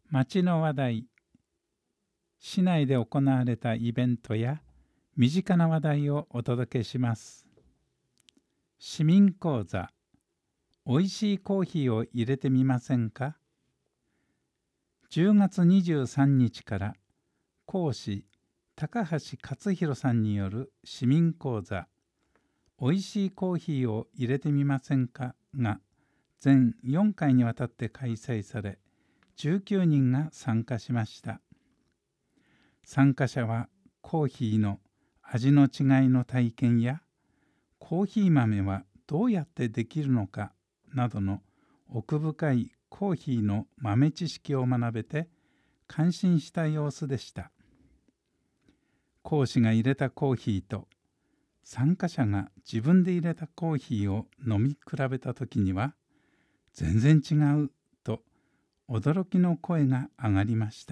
町の話題、市内で行われたイベントや身近な話題をお届けします。市民講座、おいしいコーヒーを入れてみませんか。10月23日から講師高橋克弘さんによる市民講座、おいしいコーヒーを入れてみませんかが全4回にわたって開催され、19人が参加しました。参加者はコーヒーの味の違いの体験や、コーヒー豆はどうやってできるのかなどの奥深いコーヒーの豆知識を学べて感心した様子でした。講師が入れたコーヒーと参加者が自分で入れたコーヒーを飲み比べた時には全然違うと驚きの声が上がりました。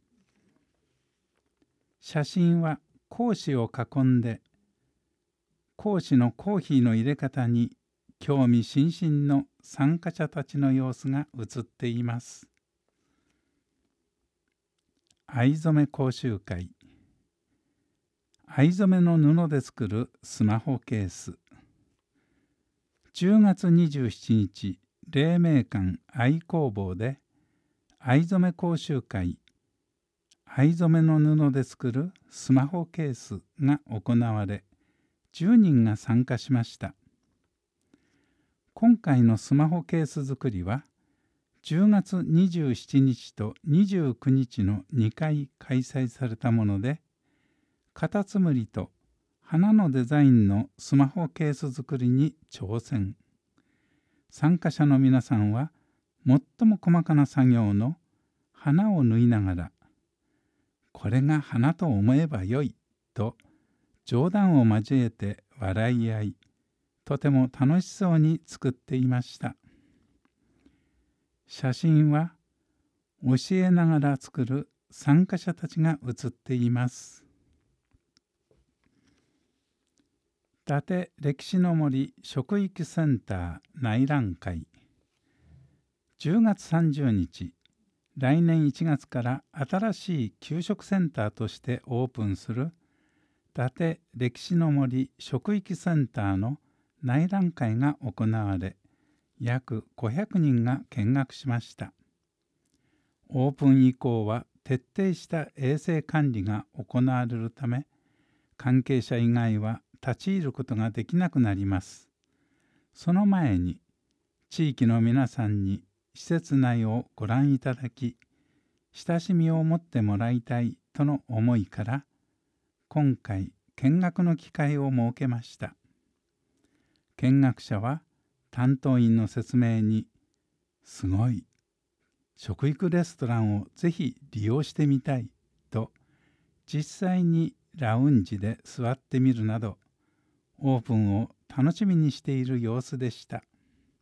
写真は講師を囲んで、講師のコーヒーの入れ方に興味津々の参加者たちの様子が写っています。藍染め講習会。藍染めの布で作るスマホケース。10月27日、黎明館藍工房で藍染め講習会、藍染めの布で作るスマホケースが行われ、10人が参加しました。今回のスマホケース作りは、10月27日と29日の2回開催されたもので、カタツムリと花のデザインのスマホケース作りに挑戦。参加者の皆さんは、最も細かな作業の花を縫いながら、これが花と思えばよいと冗談を交えて笑い合い、とても楽しそうに作っていました。写真は教えながら作る参加者たちが写っています。伊達歴史の森食育センター内覧会。10月30日、来年1月から新しい給食センターとしてオープンする伊達歴史の森食育センターの内覧会が行われ、約500人が見学しました。オープン以降は徹底した衛生管理が行われるため、関係者以外は立ち入ることができなくなります。その前に、地域の皆さんに施設内をご覧いただき、親しみを持ってもらいたいとの思いから、今回見学の機会を設けました。見学者は担当員の説明に、すごい、食育レストランをぜひ利用してみたいと、実際にラウンジで座ってみるなど、オープンを楽しみにしている様子でした。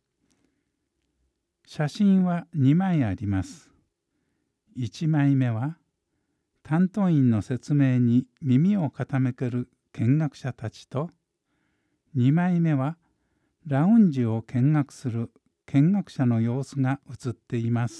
写真は2枚あります。1枚目は、担当員の説明に耳を傾ける見学者たちと、2枚目は、ラウンジを見学する見学者の様子が写っています。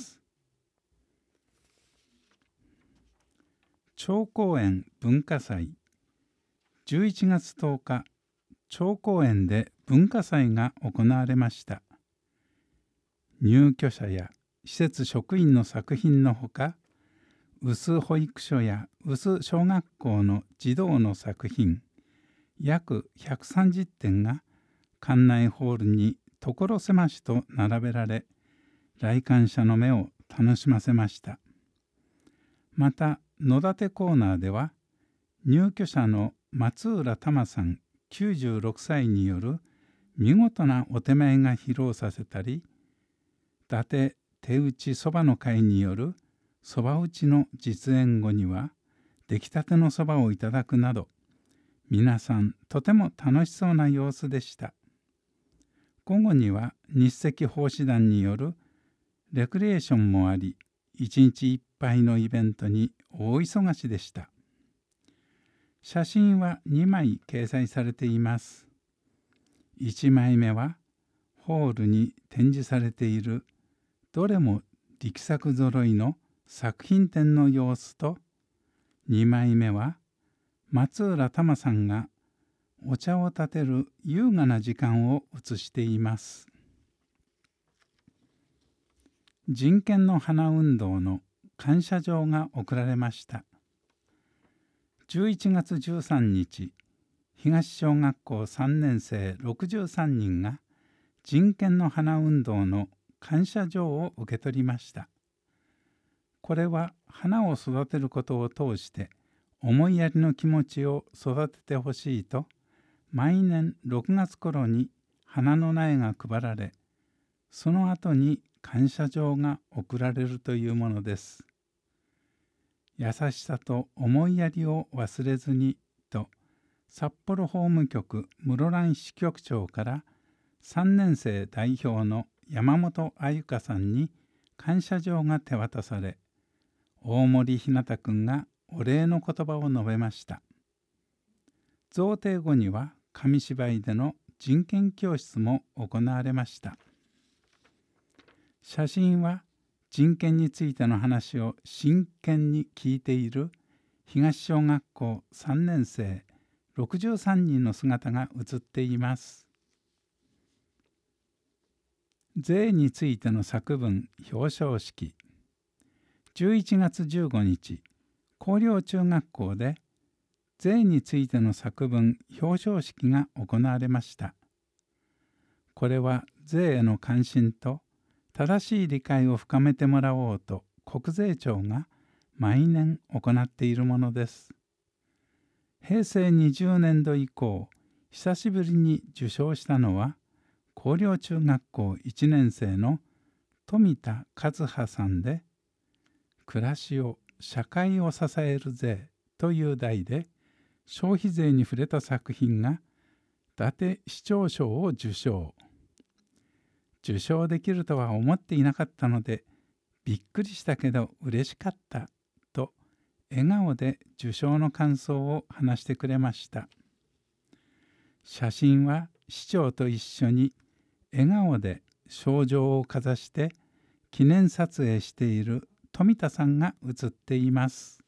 長公園文化祭。11月10日、長公園で文化祭が行われました。入居者や施設職員の作品のほか、臼保育所や臼小学校の児童の作品、約130点が館内ホールに所狭しと並べられ、来館者の目を楽しませました。また、野立コーナーでは、入居者の松浦玉さん96歳による見事なお手前が披露させたり、伊達手打ちそばの会によるそば打ちの実演後には、出来たてのそばをいただくなど、皆さんとても楽しそうな様子でした。午後には日赤奉仕団によるレクリエーションもあり、一日いっぱいのイベントに大忙しでした。写真は2枚掲載されています。1枚目はホールに展示されているどれも力作ぞろいの作品展の様子と、2枚目は松浦玉さんがお茶を立てる優雅な時間を写しています。人権の花運動の感謝状が贈られました。11月13日、東小学校3年生63人が人権の花運動の感謝状を受け取りました。これは花を育てることを通して思いやりの気持ちを育ててほしいと、毎年6月頃に花の苗が配られ、その後に感謝状が贈られるというものです。優しさと思いやりを忘れずにと、札幌法務局室蘭支局長から3年生代表の山本あゆかさんに感謝状が手渡され、大森ひなたくんがお礼の言葉を述べました。贈呈後には紙芝居での人権教室も行われました。写真は人権についての話を真剣に聞いている東小学校3年生63人の姿が写っています。税についての作文表彰式。11月15日、広陵中学校で税についての作文表彰式が行われました。これは税への関心と正しい理解を深めてもらおうと国税庁が毎年行っているものです。平成20年度以降、久しぶりに受賞したのは広陵中学校1年生の富田和葉さんで、暮らしを社会を支える税という題で消費税に触れた作品が伊達市長賞を受賞。受賞できるとは思っていなかったのでびっくりしたけど嬉しかったと笑顔で受賞の感想を話してくれました。写真は市長と一緒に笑顔で賞状をかざして記念撮影している富田さんが写っています。